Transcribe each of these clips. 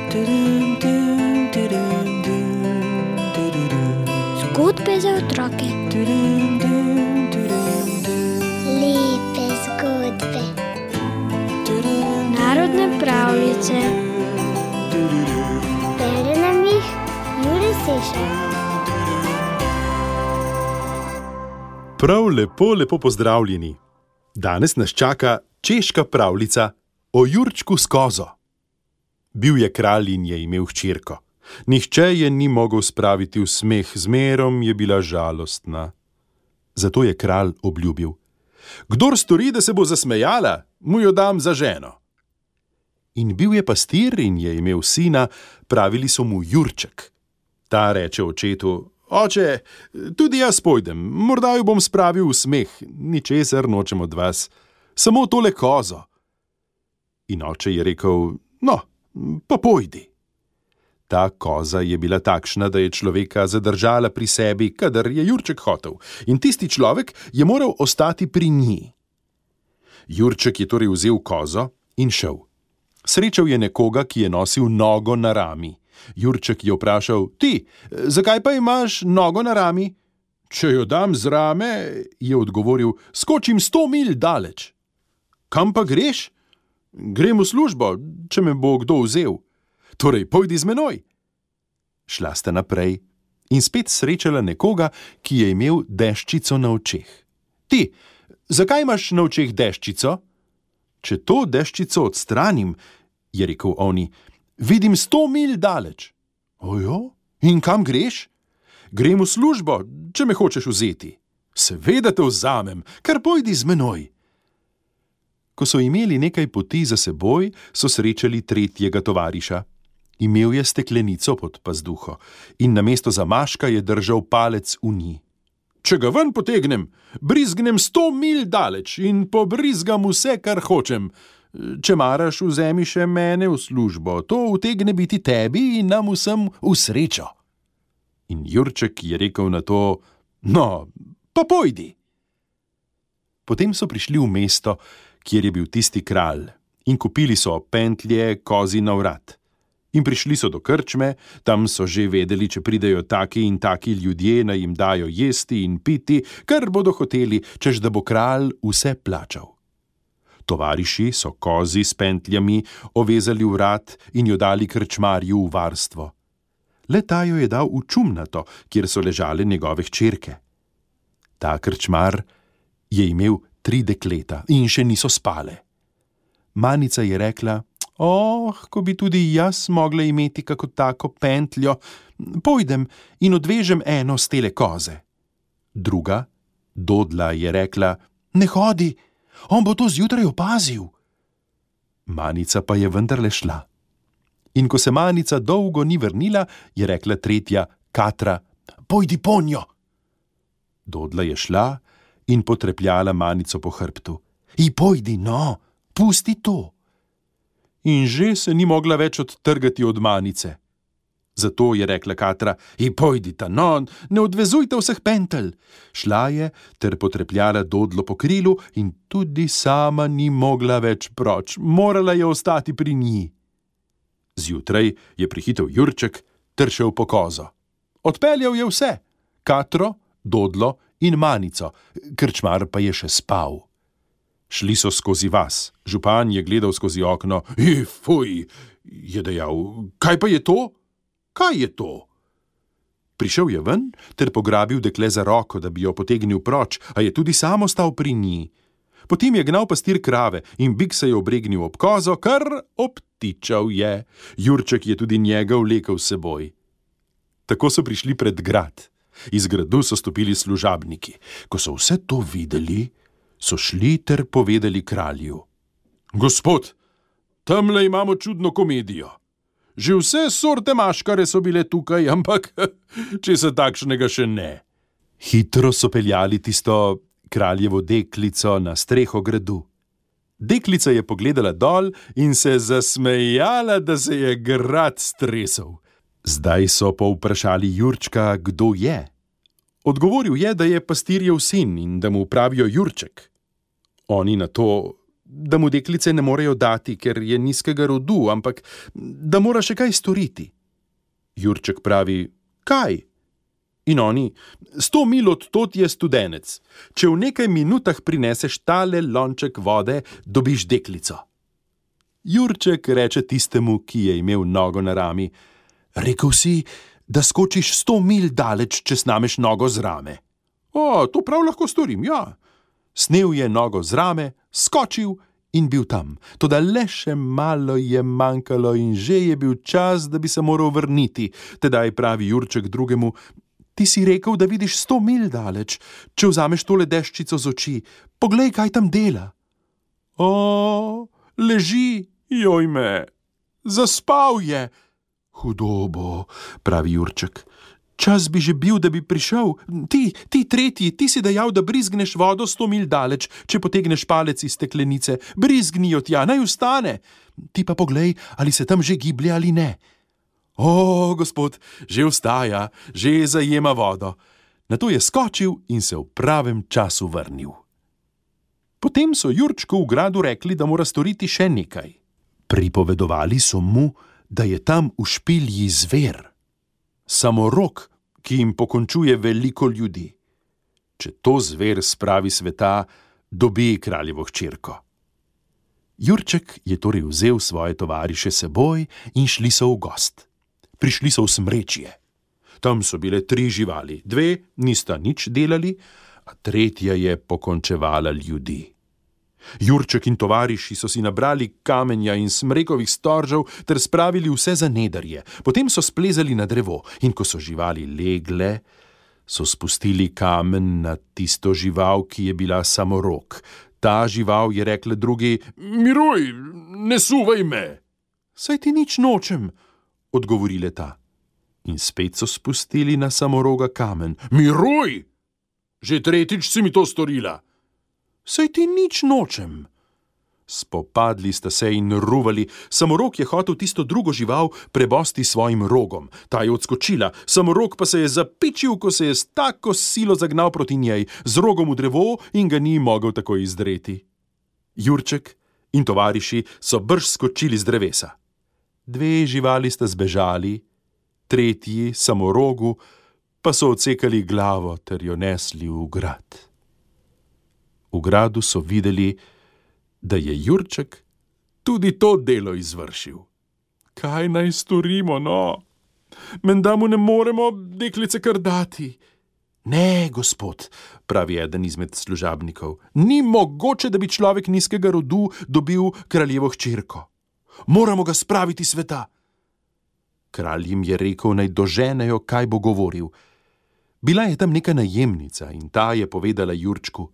Zgodbe za otroke. Lepe zgodbe. Narodne pravljice. Bere nam jih Jure Sešar. Prav lepo pozdravljeni. Danes nas čaka češka pravljica o Jurčku s kozo. Bil je kralj in je imel hčerko. Nihče je ni mogel spraviti v smeh, zmerom je bila žalostna. Zato je kralj obljubil: kdor stori, da se bo zasmejala, mu jo dam za ženo. In bil je pastir in je imel sina, pravili so mu Jurček. Ta reče očetu: oče, tudi jaz pojdem, morda jo bom spravil v smeh, ničesar nočem od vas, samo tole kozo. In oče je rekel: no, pa pojdi. Ta koza je bila takšna, da je človeka zadržala pri sebi, kadar je Jurček hotel, in tisti človek je moral ostati pri njej. Jurček je torej vzel kozo in šel. Srečal je nekoga, ki je nosil nogo na rami. Jurček je vprašal: ti, zakaj pa imaš nogo na rami? Če jo dam z rame, je odgovoril, skočim 100 milj daleč. Kam pa greš? Grem v službo, če me bo kdo vzel. Torej, pojdi z menoj. Šla sta naprej in spet srečala nekoga, ki je imel deščico na očeh. Ti, zakaj imaš na očeh deščico? Če to deščico odstranim, je rekel oni, vidim 100 milj daleč. Ojo, in kam greš? Grem v službo, če me hočeš vzeti. Seveda te vzamem, kar pojdi z menoj. Ko so imeli nekaj poti za seboj, so srečali tretjega tovariša. Imel je steklenico pod pazduho in namesto zamaška je držal palec v njej. Če ga ven potegnem, brizgnem 100 milj daleč in pobrizgam vse, kar hočem. Če maraš, vzemi še mene v službo, to utegne biti tebi in nam vsem v srečo. In Jurček je rekel na to: no, pa pojdi. Potem so prišli v mesto, kjer je bil tisti kralj, in kupili so pentlje kozi na vrat. In prišli so do krčme, tam so že vedeli, če pridejo taki in taki ljudje, naj jim dajo jesti in piti, kar bodo hoteli, češ da bo kralj vse plačal. Tovariši so kozi s pentljami ovezali vrat in jo dali krčmarju v varstvo. Le ta jo je dal v čumnato, kjer so ležale njegove hčerke. Ta krčmar je imel 3 dekleta in še niso spale. Manica je rekla: ko bi tudi jaz mogla imeti kako tako pentljo, pojdem in odvežem eno s tele koze. Druga, Dodla, je rekla: ne hodi, on bo to zjutraj opazil. Manica pa je vendarle šla. In ko se Manica dolgo ni vrnila, je rekla tretja, Katra: pojdi ponjo. Dodla je šla in potrepljala Manico po hrbtu. Pojdi, no, pusti to. In že se ni mogla več odtrgati od Manice. Zato je rekla Katra: pojdita, no, ne odvezujte vseh pentelj. Šla je ter potrepljala Dodlo po krilu in tudi sama ni mogla več proč, morala je ostati pri njej. Zjutraj je prihitel Jurček ter šel po kozo. Odpeljal je vse, Katro, Dodlo in Manico, krčmar pa je še spal. Šli so skozi vas. Župan je gledal skozi okno. Fuj, je dejal, kaj pa je to? Kaj je to? Prišel je ven ter pograbil dekle za roko, da bi jo potegnil proč, a je tudi sam ostal pri njej. Potem je gnal pastir krave in bik se je obregnil ob kozo, kar obtičal je. Jurček je tudi njega vlekel s seboj. Tako so prišli pred grad. Iz gradu so stopili služabniki. Ko so vse to videli, so šli ter povedali kralju: gospod, tamle imamo čudno komedijo. Že vse sorte maškare so bile tukaj, ampak česa takšnega še ne. Hitro so peljali tisto kraljevo deklico na streho gradu. Deklica je pogledala dol in se zasmejala, da se je grad stresel. Zdaj so povprašali Jurčka, kdo je. Odgovoril je, da je pastirjev sin in da mu pravijo Jurček. Oni na to: da mu deklice ne morejo dati, ker je nizkega rodu, ampak da mora še kaj storiti. Jurček pravi: kaj? In oni: 100 milj od tod je Studenec. Če v nekaj minutah prineseš tale lonček vode, dobiš deklico. Jurček reče tistemu, ki je imel nogo na rami: rekel si, da skočiš 100 milj daleč, če snameš nogo z rame. To prav lahko storim, ja. Snel je nogo z rame, skočil in bil tam. Toda le še malo je manjkalo in že je bil čas, da bi se moral vrniti. Tedaj pravi Jurček drugemu: ti si rekel, da vidiš 100 milj daleč. Če vzameš tole deščico z oči, poglej, kaj tam dela. Leži, jojme, zaspal je. Hudobo, pravi Jurček. Čas bi že bil, da bi prišel. Ti tretji, ti si dejal, da brizgneš vodo 100 milj daleč, če potegneš palec iz steklenice. Brizgni jo tja, naj vstane. Ti pa poglej, ali se tam že giblje ali ne. Gospod, že vstaja, že zajema vodo. Nato je skočil in se v pravem času vrnil. Potem so Jurčku v gradu rekli, da mora storiti še nekaj. Pripovedovali so mu, da je tam v špilji zver. Samorog, ki jim pokončuje veliko ljudi. Če to zver spravi sveta, dobi kraljevo hčerko. Jurček je torej vzel svoje tovariše seboj in šli so v gost. Prišli so v Smrečje. Tam so bile 3 živali, 2 nista nič delali, a 3. je pokončevala ljudi. Jurček in tovariši so si nabrali kamenja in smrekovih storžev ter spravili vse za nedarje. Potem so splezali na drevo in ko so živali legle, so spustili kamen na tisto žival, ki je bila samorog. Ta žival je rekla drugi: miruj, ne suvaj me. Saj ti nič nočem, odgovorile ta. In spet so spustili na samoroga kamen. Miruj, že 3. si mi to storila. Saj ti nič nočem. Spopadli sta se in ruvali. Samorog je hotel tisto drugo žival prebosti svojim rogom. Ta je odskočila, samorog pa se je zapičil, ko se je s tako silo zagnal proti njej, z rogom v drevo in ga ni mogel tako izdreti. Jurček in tovariši so brž skočili z drevesa. 2 živali sta zbežali, 3. samorogu pa so odsekali glavo ter jo nesli v grad. V gradu so videli, da je Jurček tudi to delo izvršil. Kaj naj storimo, no? Menda mu ne moremo deklice kar dati. Ne, gospod, pravi eden izmed služabnikov, ni mogoče, da bi človek nizkega rodu dobil kraljevo hčerko. Moramo ga spraviti sveta. Kralj jim je rekel, naj doženejo, kaj bo govoril. Bila je tam neka najemnica in ta je povedala Jurčku: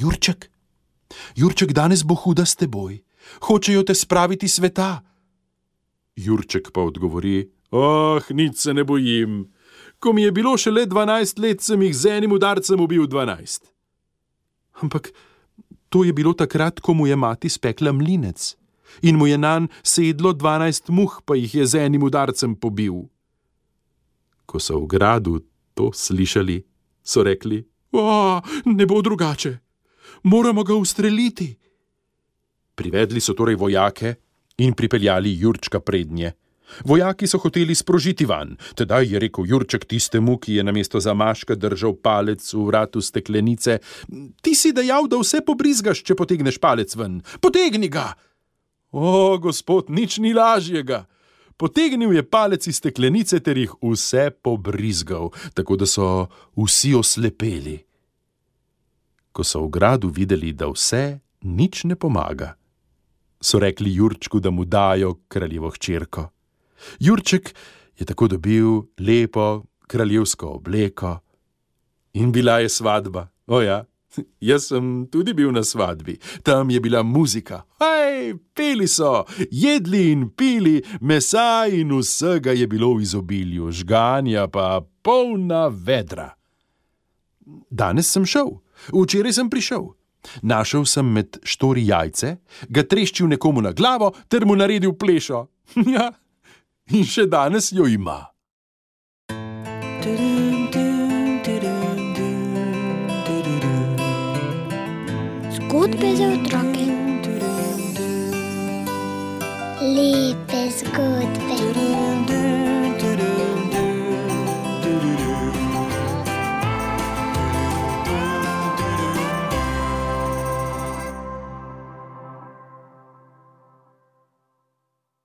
Jurček, danes bo huda s teboj. Hočejo te spraviti sveta. Jurček pa odgovori: nič se ne bojim. Ko mi je bilo šele 12 let, sem jih z enim udarcem ubil 12. Ampak to je bilo takrat, ko mu je mati spekla mlinec in mu je nanj sedlo 12 muh, pa jih je z enim udarcem pobil. Ko so v gradu to slišali, so rekli: ne bo drugače. Moramo ga ustreliti. Privedli so torej vojake in pripeljali Jurčka prednje. Vojaki so hoteli sprožiti vanj. Tedaj je rekel Jurček tistemu, ki je namesto zamaška držal palec v vratu steklenice: ti si dejal, da vse pobrizgaš, če potegneš palec ven. Potegni ga! Gospod, nič ni lažjega. Potegnil je palec iz steklenice ter jih vse pobrizgal, tako da so vsi oslepeli. Ko so v gradu videli, da vse nič ne pomaga, so rekli Jurčku, da mu dajo kraljevo hčerko. Jurček je tako dobil lepo kraljevsko obleko in bila je svadba. Jaz sem tudi bil na svadbi. Tam je bila muzika. Peli so, jedli in pili, mesa in vsega je bilo v izobilju, žganja pa polna vedra. Danes sem šel. Včeraj sem prišel. Našel sem med štori jajce, ga treščil nekomu na glavo ter mu naredil plešo. In še danes jo ima. Zgodbe za otroke. Lepe zgodbe.